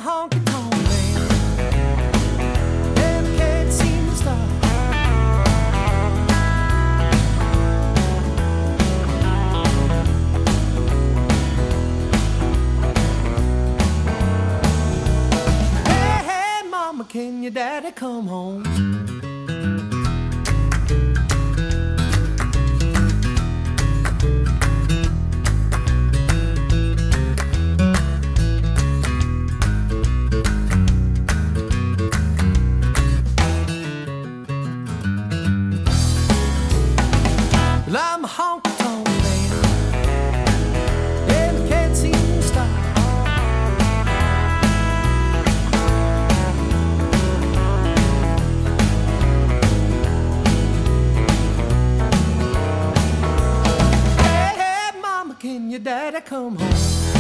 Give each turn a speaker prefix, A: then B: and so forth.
A: honky-tonk man, and I can't seem to stop. Hey, hey, mama, can your daddy come home? I'm a honky-tonk man, and I can't seem to stop. Hey, hey, mama, can your daddy come home?